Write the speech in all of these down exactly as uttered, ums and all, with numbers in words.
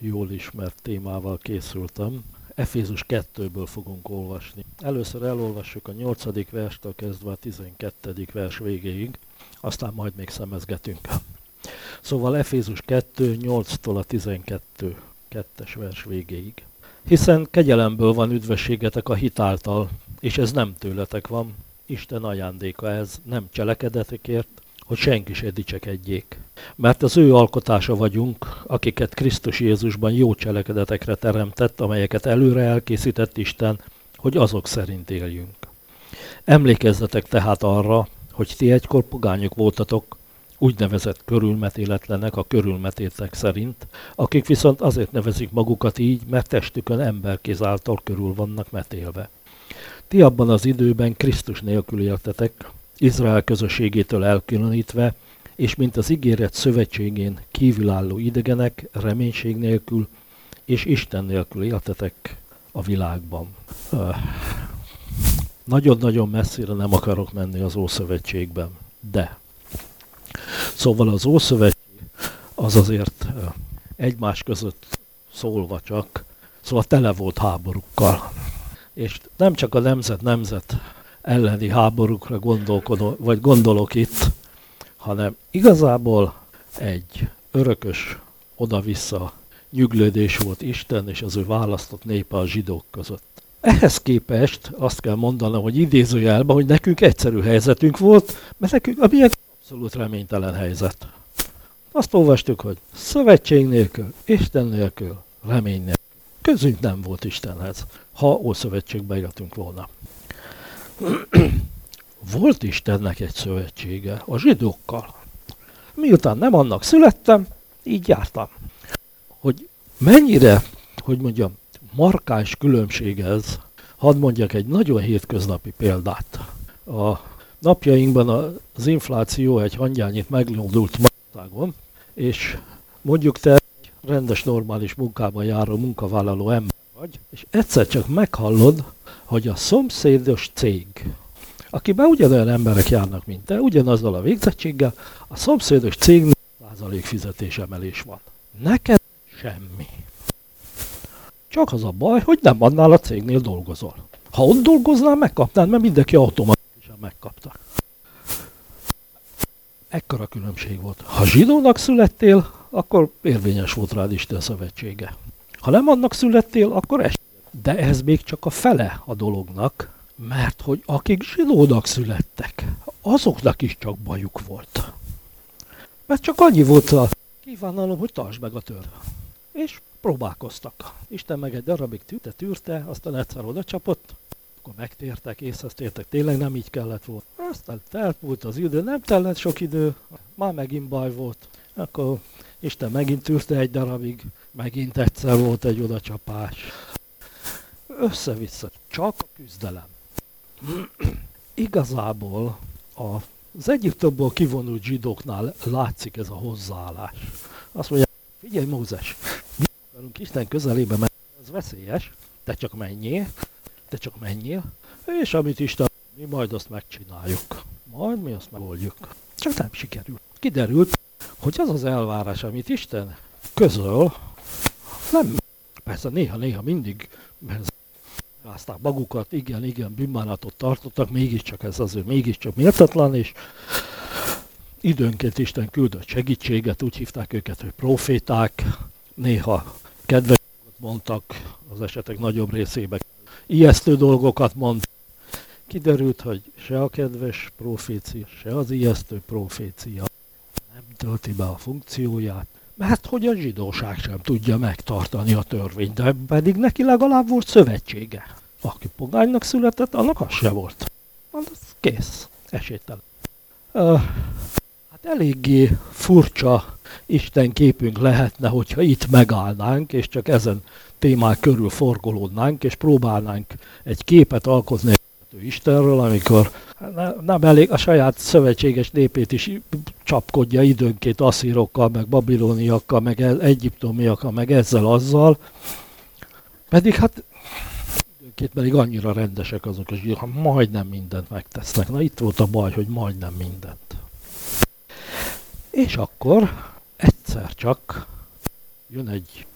jól ismert témával készültem. Efézus kettőből fogunk olvasni. Először elolvassuk a nyolcadik verstől kezdve a tizenkettedik vers végéig, aztán majd még szemezgetünk. Szóval Efézus kettő, nyolctól a tizenkettő, kettes vers végéig. Hiszen kegyelemből van üdvösségetek a hit által, és ez nem tőletek van, Isten ajándéka ez, nem cselekedetekért, hogy senki se dicsekedjék. Mert az ő alkotása vagyunk, akiket Krisztus Jézusban jó cselekedetekre teremtett, amelyeket előre elkészített Isten, hogy azok szerint éljünk. Emlékezzetek tehát arra, hogy ti egykor pogányok voltatok, úgynevezett körülmetéletlenek a körülmetétek szerint, akik viszont azért nevezik magukat így, mert testükön emberkéz által körül vannak metélve. Ti abban az időben Krisztus nélkül éltetek, Izrael közösségétől elkülönítve, és mint az ígéret szövetségén kívülálló idegenek, reménység nélkül, és Isten nélkül éltetek a világban. Öh. Nagyon-nagyon messzire nem akarok menni az Ószövetségben, de szóval az Ószövetség az azért egymás között szólva csak, szóval tele volt háborúkkal. És nem csak a nemzet-nemzet elleni háborúkra gondolkodom, vagy gondolok itt, hanem igazából egy örökös oda-vissza nyüglődés volt Isten és az ő választott népe a zsidók között. Ehhez képest azt kell mondanom, hogy idézőjelben, hogy nekünk egyszerű helyzetünk volt, mert nekünk a milyen abszolút reménytelen helyzet. Azt olvastuk, hogy szövetség nélkül, Isten nélkül, remény nélkül. Közünk nem volt Istenhez, ha Ószövetségbe éltünk volna. Volt Istennek egy szövetsége a zsidókkal. Miután nem annak születtem, így jártam. Hogy mennyire, hogy mondjam, markáns különbség ez, hadd mondjak egy nagyon hétköznapi példát. A napjainkban az infláció egy hangyányit meglódult Magyarországon, és mondjuk te egy rendes, normális munkában járó munkavállaló ember vagy, és egyszer csak meghallod, hogy a szomszédos cég, akiben ugyanolyan emberek járnak, mint te, ugyanazzal a végzettséggel, a szomszédos cég négy százalék fizetésemelés van. Neked semmi. Csak az a baj, hogy nem annál a cégnél dolgozol. Ha ott dolgoznál, megkapnád, mert mindenki automatikusan megkapta. Ekkora különbség volt. Ha zsidónak születtél, akkor érvényes volt rád Isten szövetsége. Ha nem annak születtél, akkor es. De ez még csak a fele a dolognak, mert hogy akik zsidónak születtek, azoknak is csak bajuk volt. Mert csak annyi volt a kívánalom, hogy tartsd meg a törvényt. És próbálkoztak. Isten meg egy darabig tűrte, tűrte, aztán egyszer oda csapott, akkor megtértek, észhez tértek, tényleg nem így kellett volna. Aztán teltmúlt az idő, nem tellett sok idő, már megint baj volt. Akkor Isten megint tűrte egy darabig, megint egyszer volt egy odacsapás. Össze-vissza, csak a küzdelem. Igazából az Egyiptomból kivonult zsidóknál látszik ez a hozzáállás. Azt mondja, figyelj Mózes, mi akarunk Isten közelébe menni, ez veszélyes, te csak menjél, te csak menjél, és amit Isten, mi majd azt megcsináljuk. Majd mi azt megoldjuk. Csak nem sikerült. Kiderült, hogy az az elvárás, amit Isten közöl, nem, persze néha-néha mindig, mert rázták magukat, igen, igen, bűnbánatot tartottak, mégiscsak ez azért mégiscsak méltatlan, és időnként Isten küldött segítséget, úgy hívták őket, hogy proféták, néha kedves mondtak, az esetek nagyobb részében ijesztő dolgokat mondtak. Kiderült, hogy se a kedves profécia, se az ijesztő profécia nem tölti be a funkcióját, mert hogy a zsidóság sem tudja megtartani a törvényt, de pedig neki legalább volt szövetsége. Aki pogánynak született, annak az se volt. Az kész, esélytelen. Uh, hát eléggé furcsa Isten képünk lehetne, hogyha itt megállnánk, és csak ezen témák körül forgolódnánk, és próbálnánk egy képet alkotni Istenről, amikor nem elég a saját szövetséges népét is csapkodja időnként asszírokkal, meg babiloniakkal, meg egyiptomiakkal, meg ezzel-azzal. Pedig hát időnként pedig annyira rendesek azok a zsidók, ha majdnem mindent megtesznek. Na itt volt a baj, hogy majdnem mindent. És akkor egyszer csak jön egy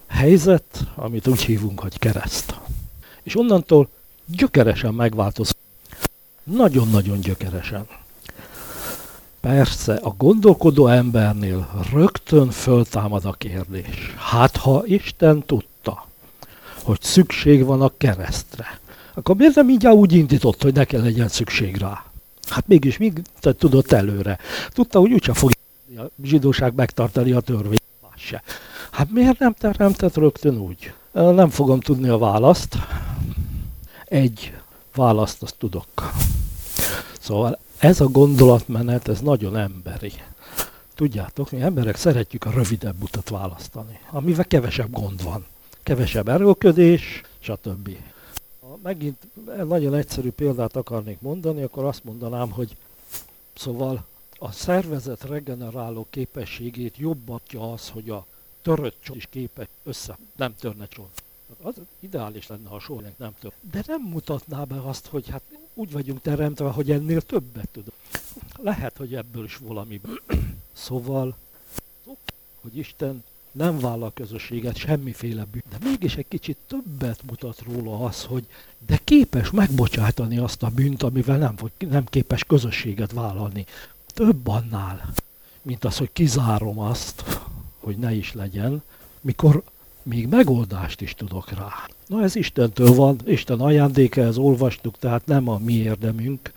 helyzet, amit úgy hívunk, hogy kereszt. És onnantól gyökeresen megváltozik. Nagyon-nagyon gyökeresen. Persze, a gondolkodó embernél rögtön föltámad a kérdés. Hát, ha Isten tudta, hogy szükség van a keresztre, akkor miért nem mindjárt úgy indított, hogy ne kell legyen szükség rá? Hát mégis mit tudott előre? Tudta, hogy úgyse fogja a zsidóság megtartani a törvényt. Se. Hát miért nem teremtett rögtön úgy? Nem fogom tudni a választ. Egy választ azt tudok. Szóval ez a gondolatmenet, ez nagyon emberi. Tudjátok, mi emberek szeretjük a rövidebb utat választani, amivel kevesebb gond van. Kevesebb erőlködés, stb. Ha megint nagyon egyszerű példát akarnék mondani, akkor azt mondanám, hogy szóval a szervezet regeneráló képességét jobbatja az, hogy a törött csont is képes össze, nem törne csont. Az ideális lenne, ha a soránk nem tör. De nem mutatná be azt, hogy hát úgy vagyunk teremtve, hogy ennél többet tudunk. Lehet, hogy ebből is valami. Szóval, hogy Isten nem vállal közösséget, semmiféle bűn. De mégis egy kicsit többet mutat róla az, hogy de képes megbocsátani azt a bűnt, amivel nem, nem képes közösséget vállalni. Több annál, mint az, hogy kizárom azt, hogy ne is legyen, mikor még megoldást is tudok rá. Na ez Istentől van, Isten ajándéka, ezt olvastuk, tehát nem a mi érdemünk.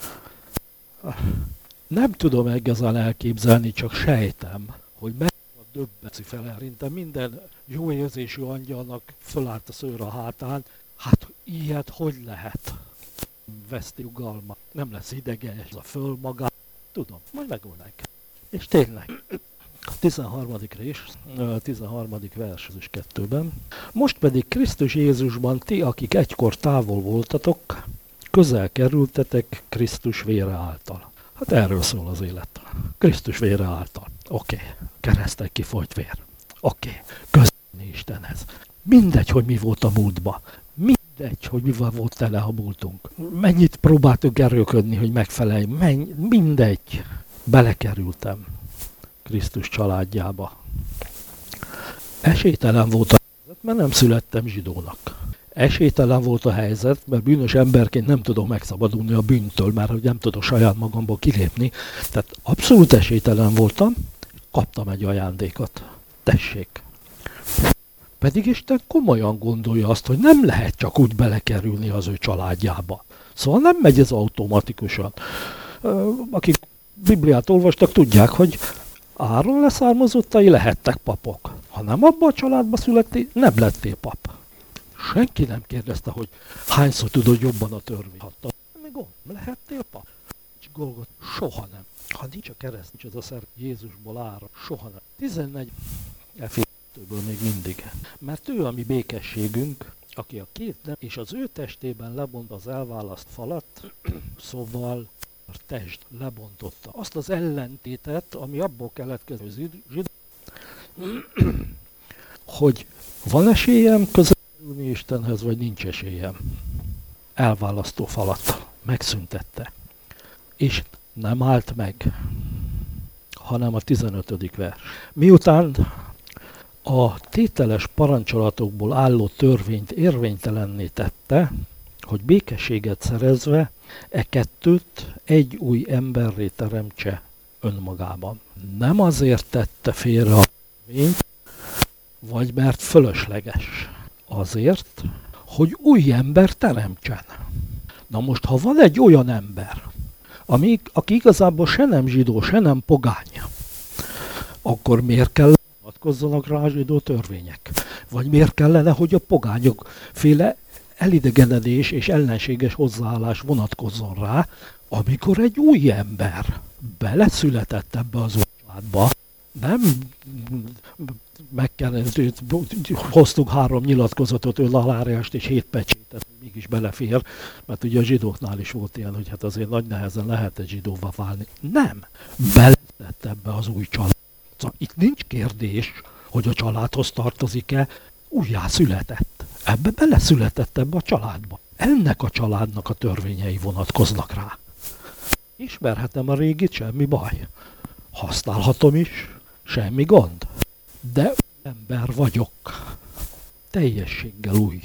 Nem tudom igazán elképzelni, csak sejtem, hogy meg a döbbeci felerintem minden jó érzésű angyalnak fölállt a szőr a hátán, hát ilyet hogy lehet? Veszti ugalma, nem lesz idegen, ez a föl magát. Tudom, majd megoldják. És tényleg, a tizenharmadik rész, a tizenharmadik vers is kettőben. Most pedig Krisztus Jézusban ti, akik egykor távol voltatok, közel kerültetek Krisztus vére által. Hát erről szól az élet. Krisztus vére által. Oké, okay. Kereszten kifolyt vér. Oké, okay. Közelni Istenhez. Mindegy, hogy mi volt a múltban. Mindegy, hogy mivel volt tele a múltunk. Mennyit próbáltunk erőködni, hogy megfelelj. Menny, mindegy. Belekerültem Krisztus családjába. Esélytelen volt a helyzet, mert nem születtem zsidónak. Esélytelen volt a helyzet, mert bűnös emberként nem tudok megszabadulni a bűntől, mert hogy nem tudok saját magamból kilépni. Tehát abszolút esélytelen voltam, kaptam egy ajándékot. Tessék. Pedig Isten komolyan gondolja azt, hogy nem lehet csak úgy belekerülni az ő családjába. Szóval nem megy ez automatikusan. Akik Bibliát olvastak, tudják, hogy Áron leszármazottai lehettek papok. Ha nem abban a családba születtél, nem lettél pap. Senki nem kérdezte, hogy hányszor tudod jobban a törvényt. Nem gond, lehettél pap. Golgot, soha nem. Ha nincs a kereszt, nincs az a szer Jézusból ára, soha nem. tizenegy elféltőből még mindig. Mert ő a mi békességünk, aki a két nem, és az ő testében lebont az elválaszt falat, szóval a test lebontotta. Azt az ellentétet, ami abból keletkező zsidó, hogy van esélyem közelülni Istenhez, vagy nincs esélyem. Elválasztó falat megszüntette. És nem állt meg, hanem a tizenötödik vers. Miután a tételes parancsolatokból álló törvényt érvénytelenné tette, hogy békességet szerezve e kettőt egy új emberré teremtse önmagában. Nem azért tette félre a törvényt, vagy mert fölösleges. Azért, hogy új ember teremtsen. Na most, ha van egy olyan ember, ami, aki igazából se nem zsidó, se nem pogány, akkor miért kell vonatkozzanak rá a zsidó törvények? Vagy miért kellene, hogy a pogányok féle elidegenedés és ellenséges hozzáállás vonatkozzon rá, amikor egy új ember beleszületett ebbe az új családba, nem meg kell, hoztunk három nyilatkozatot, ő aláírást és hét pecsétet, mégis belefér, mert ugye a zsidóknál is volt ilyen, hogy hát azért nagy nehezen lehet egy zsidóvá válni. Nem! Beletett ebbe az új család. Szóval itt nincs kérdés, hogy a családhoz tartozik-e, újjá született. Ebbe beleszületett ebbe a családba. Ennek a családnak a törvényei vonatkoznak rá. Ismerhetem a régit, semmi baj. Használhatom is, semmi gond. De ember vagyok. teljességgel új.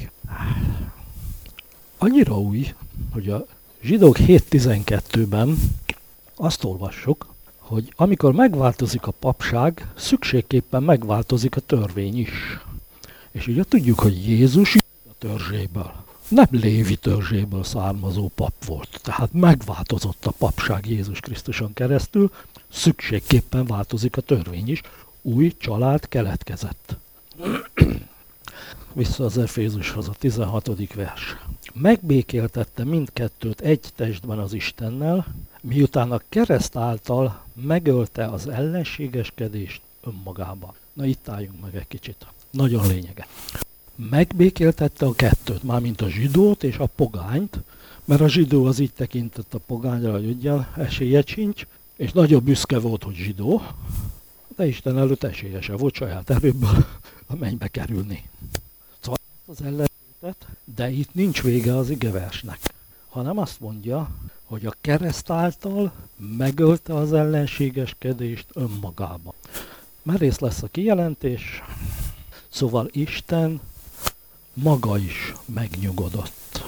Annyira új, hogy a Zsidók hét tizenkettőben azt olvassuk, hogy amikor megváltozik a papság, szükségképpen megváltozik a törvény is. És ugye tudjuk, hogy Jézus a törzséből, nem Lévi törzséből származó pap volt. Tehát megváltozott a papság Jézus Krisztuson keresztül, szükségképpen változik a törvény is. Új család keletkezett. Vissza az Efézushoz, a tizenhatodik vers. Megbékéltette mindkettőt egy testben az Istennel, miután a kereszt által megölte az ellenségeskedést önmagában. Na itt álljunk meg egy kicsit. Nagyon lényeges. Megbékéltette a kettőt, mármint a zsidót és a pogányt, mert a zsidó az így tekintett a pogányra, hogy ugyan esélye sincs, és nagyon büszke volt, hogy zsidó, de Isten előtt esélyese volt saját erőből a mennybe kerülni. Szóval az ellentétet, de itt nincs vége az igeversnek, hanem azt mondja, hogy a kereszt által megölte az ellenségeskedést önmagában. Merész lesz a kijelentés, szóval Isten maga is megnyugodott.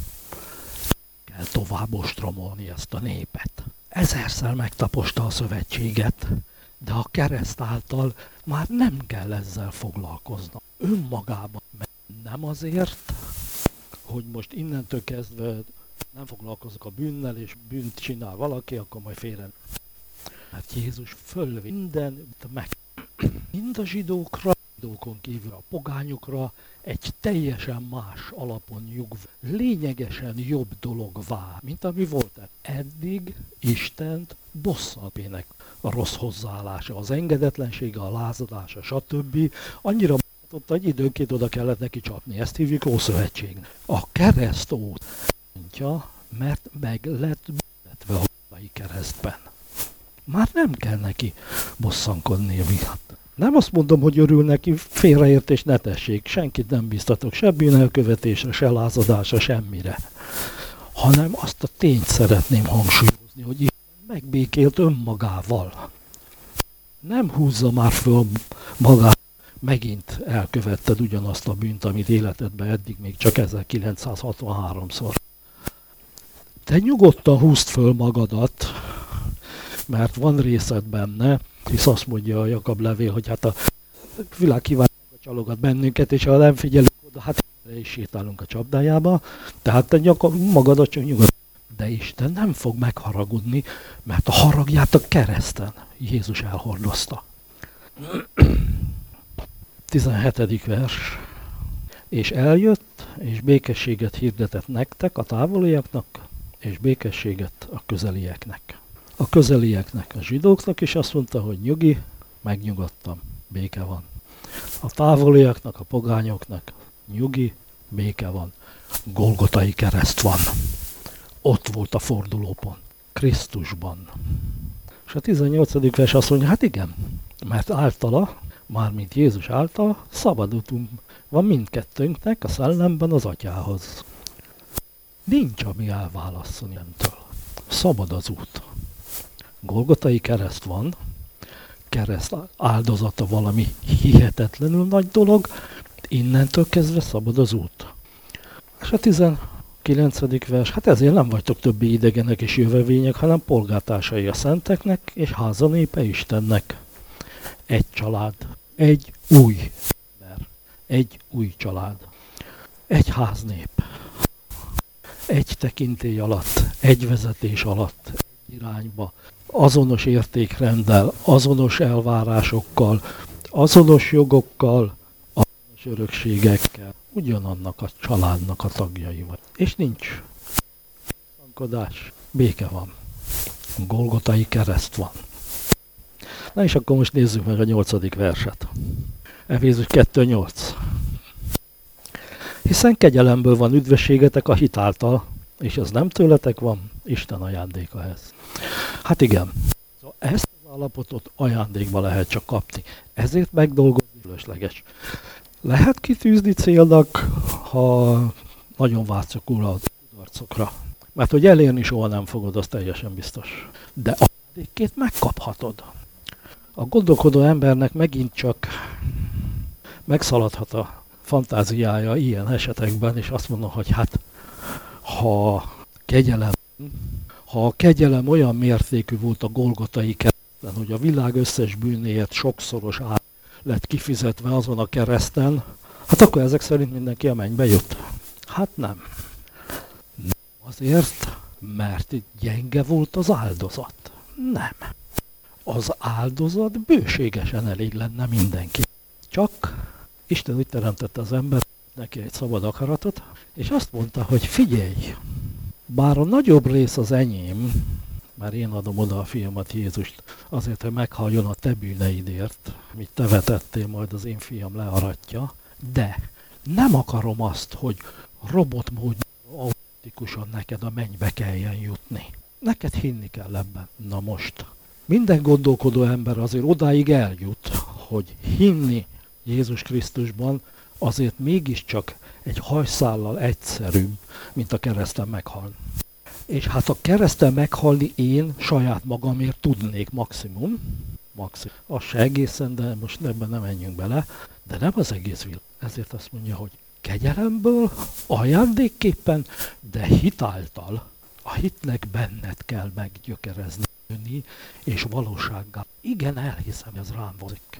Kell tovább ostromolni ezt a népet. Ezerszer megtaposta a szövetséget, de a kereszt által már nem kell ezzel foglalkoznom. Önmagában, mert nem azért, hogy most innentől kezdve nem foglalkozok a bűnnel, és bűnt csinál valaki, akkor majd félre. Hát Jézus fölvi mindent meg. Mind a zsidókra, zsidókon kívül a pogányokra egy teljesen más alapon nyugvó, lényegesen jobb dolog vár, mint ami volt. Eddig Istent bosszalpének a rossz hozzáállása, az engedetlensége, a lázadása, stb. Annyira mutatta, hogy időnként oda kellett neki csapni. Ezt hívjuk Ószövetségnek. A keresztót mondja, mert meg lett büntetve a római keresztben. Már nem kell neki bosszankodni miatt. Nem azt mondom, hogy örül neki, félreértés ne tessék, senkit nem biztatok, se bűnelkövetésre, se lázadásra, semmire. Hanem azt a tényt szeretném hangsúlyozni, hogy Isten megbékélt önmagával. Nem húzza már föl magát, megint elkövetted ugyanazt a bűnt, amit életedben eddig még csak ezerkilencszázhatvanháromszor. Te nyugodtan húzd föl magadat, mert van részed benne, hisz azt mondja a Jakab levél, hogy hát a világ kívánsága csalogat bennünket, és ha nem figyelünk oda, hát erre is sétálunk a csapdájába, tehát te nyakad, magadat csak nyugodtan. De Isten nem fog megharagudni, mert a haragját a kereszten Jézus elhordozta. tizenhetedik vers. És eljött, és békességet hirdetett nektek, a távoliaknak, és békességet a közelieknek. A közelieknek, a zsidóknak is azt mondta, hogy nyugi, megnyugodtam, béke van. A távoliaknak, a pogányoknak nyugi, béke van. Golgotai kereszt van. Ott volt a fordulópont. Krisztusban. És a tizennyolcadik vers azt mondja, hát igen, mert általa, mármint Jézus által, szabad utunk van mindkettőnknek a szellemben az atyához. Nincs, ami elválasszon ilyentől. Szabad az út. Golgotai kereszt van, kereszt áldozata valami hihetetlenül nagy dolog, innentől kezdve szabad az út. És a tizenkilencedik vers, hát ezért nem vagytok többi idegenek és jövevények, hanem polgártársai a szenteknek és házanépe Istennek. Egy család, egy új ember, egy új család, egy háznép, egy tekintély alatt, egy vezetés alatt, egy irányba, azonos értékrenddel, azonos elvárásokkal, azonos jogokkal, azonos örökségekkel, ugyanannak a családnak a tagjai vagy. És nincs szankodás, béke van. Golgotai kereszt van. Na és akkor most nézzük meg a nyolcadik verset. Efézus kettő nyolc. Hiszen kegyelemből van üdvösségetek a hit által, és ez nem tőletek van, Isten ajándéka ez. Hát igen, szóval ezt az állapotot ajándékba lehet csak kapni. Ezért megdolgozni fölösleges. Lehet kitűzni célnak, ha nagyon vágyszakul az kudarcokra. Mert hogy elérni soha nem fogod, az teljesen biztos. De ajándékként megkaphatod. A gondolkodó embernek megint csak megszaladhat a fantáziája ilyen esetekben, és azt mondom, hogy hát ha kegyelem, ha a kegyelem olyan mértékű volt a Golgotai kereszten, hogy a világ összes bűnéért sokszoros ár lett kifizetve azon a kereszten, hát akkor ezek szerint mindenki a mennybe jut. Hát nem. Nem azért, mert gyenge volt az áldozat. Nem. Az áldozat bőségesen elég lenne mindenki. Csak Isten úgy teremtette az embert, neki egy szabad akaratot, és azt mondta, hogy figyelj, bár a nagyobb rész az enyém, mert én adom oda a fiamat Jézust azért, hogy meghalljon a te bűneidért, mit te vetettél, majd az én fiam learatja, de nem akarom azt, hogy robotmódon automatikusan neked a mennybe kelljen jutni. Neked hinni kell ebben. Na most, minden gondolkodó ember azért odáig eljut, hogy hinni Jézus Krisztusban azért mégiscsak egy hajszállal egyszerűbb, mint a kereszten meghalni. És hát a kereszten meghalni én saját magamért tudnék maximum, maximum. Az se egészen, de most ebben nem menjünk bele, de nem az egész világ. Ezért azt mondja, hogy kegyelemből, ajándékképpen, de hitáltal. A hitnek benned kell meggyökerezni, és valósággá. Igen, elhiszem, ez rám vozik.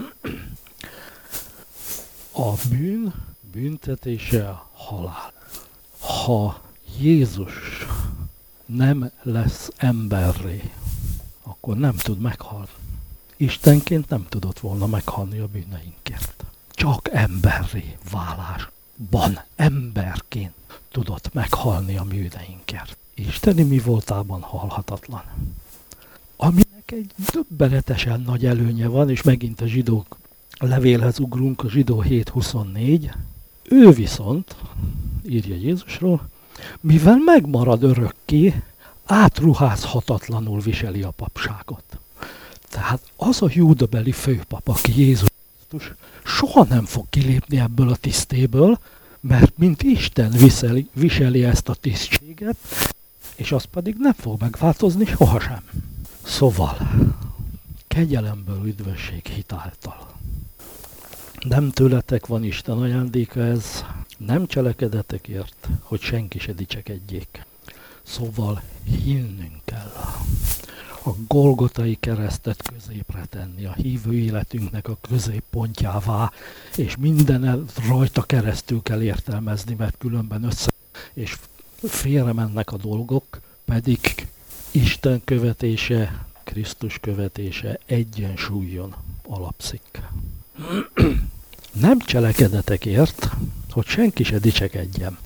A bűn büntetése a halál. Ha Jézus nem lesz emberré, akkor nem tud meghalni. Istenként nem tudott volna meghalni a bűneinkért. Csak emberré válásban, emberként tudott meghalni a bűneinkért. Isteni mi voltában halhatatlan. Aminek egy döbbenetesen nagy előnye van, és megint a zsidók levélhez ugrunk, a zsidó hét huszonnégy. Ő viszont, írja Jézusról, mivel megmarad örökké, átruházhatatlanul viseli a papságot. Tehát az a júdabeli főpap, aki Jézus Krisztus, soha nem fog kilépni ebből a tisztéből, mert mint Isten viseli, viseli ezt a tisztséget, és az pedig nem fog megváltozni sohasem. Szóval, kegyelemből üdvösség hitáltal. Nem tőletek van Isten ajándéka ez, nem cselekedetekért, hogy senki se dicsekedjék. Szóval hinnünk kell. A Golgotai keresztet középre tenni, a hívő életünknek a középpontjává, és minden rajta keresztül kell értelmezni, mert különben össze és félre mennek a dolgok, pedig Isten követése, Krisztus követése egyensúlyon alapszik. Nem cselekedetekért, hogy senki se dicsekedjen.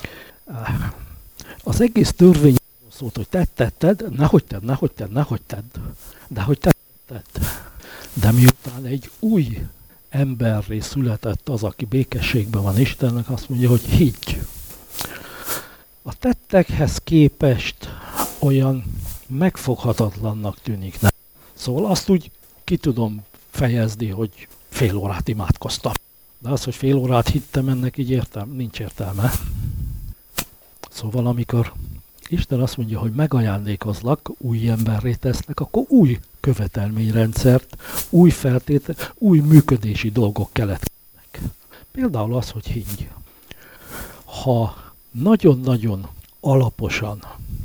Az egész törvény szólt, hogy tedd, tedd, tedd, nehogy tedd, nehogy tedd, nehogy tedd, de hogy tedd, tedd. De miután egy új emberré született az, aki békességben van Istennek, azt mondja, hogy higgy. A tettekhez képest olyan megfoghatatlannak tűnik. Nem. Szóval azt úgy ki tudom fejezni, hogy fél órát imádkoztam. De az, hogy fél órát hittem, ennek így értelme, nincs értelme. Szóval amikor Isten azt mondja, hogy megajándékozlak, új emberré tesznek, akkor új követelményrendszert, új feltétel, új működési dolgok keletkeznek. Például az, hogy higgy. Ha nagyon-nagyon alaposan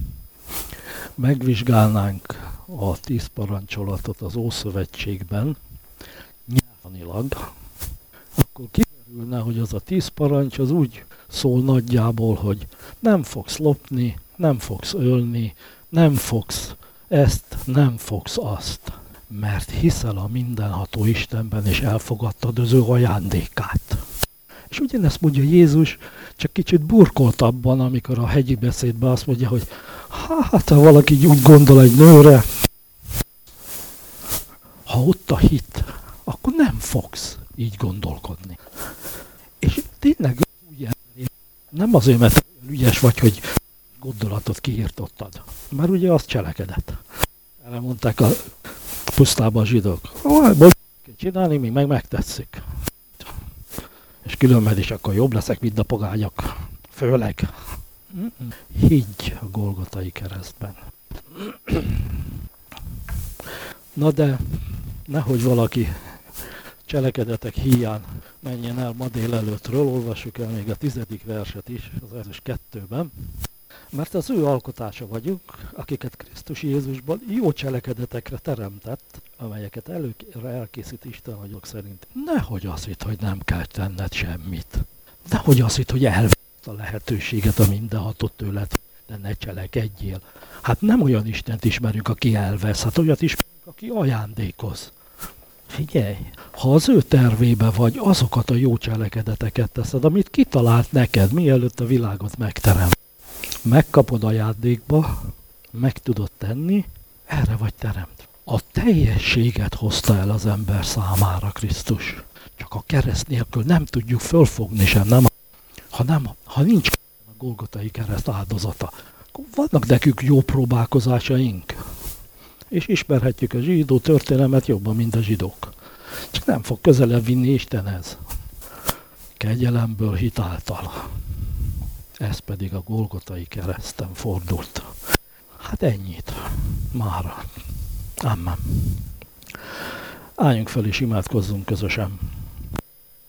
megvizsgálnánk a tíz parancsolatot az Ószövetségben, nyelvanilag, akkor kiderülne, hogy az a tíz parancs az úgy szól nagyjából, hogy nem fogsz lopni, nem fogsz ölni, nem fogsz ezt, nem fogsz azt, mert hiszel a mindenható Istenben, és elfogadtad az ő ajándékát. És ugyanezt mondja Jézus, csak kicsit burkoltabban, amikor a hegyi beszédben azt mondja, hogy hát, ha valaki úgy gondol egy nőre, ha ott a hit, akkor nem fogsz így gondolkodni. És tényleg úgy nem azért, mert olyan ügyes vagy, hogy gondolatot kiirtottad. Mert ugye azt cselekedett. Erre mondták a pusztában a zsidók. Most kell csinálni, még meg megtetszik. És különben is akkor jobb leszek, mint a pogányok. Főleg. Higgy a Golgotai keresztben. Na de, nehogy valaki cselekedetek híján menjen el ma délelőttről, olvassuk el még a tizedik verset is az Efézus kettőben. Mert az ő alkotása vagyunk, akiket Krisztus Jézusban jó cselekedetekre teremtett, amelyeket előre elkészít Isten vagyok szerint. Nehogy azt hitt, hogy nem kell tenned semmit. Nehogy azt hitt, hogy elvett a lehetőséget a mindenhatott tőled, de ne cselekedjél. Hát nem olyan Istent ismerünk, aki elvesz, hát olyat ismerünk, aki ajándékoz. Figyelj, ha az ő tervébe vagy, azokat a jó cselekedeteket teszed, amit kitalált neked, mielőtt a világot megterem. Megkapod ajándékba, meg tudod tenni, erre vagy teremt. A teljességet hozta el az ember számára Krisztus. Csak a kereszt nélkül nem tudjuk fölfogni sem, nem? Ha, nem, ha nincs a Golgotai kereszt áldozata, akkor vannak nekünk jó próbálkozásaink. És ismerhetjük a zsidó történelmet jobban, mint a zsidók. Csak nem fog közelebb vinni Istenhez. Kegyelemből, hit által. Ez pedig a Golgotai kereszten fordult. Hát ennyit. Mára. Amen. Álljunk fel és imádkozzunk közösen.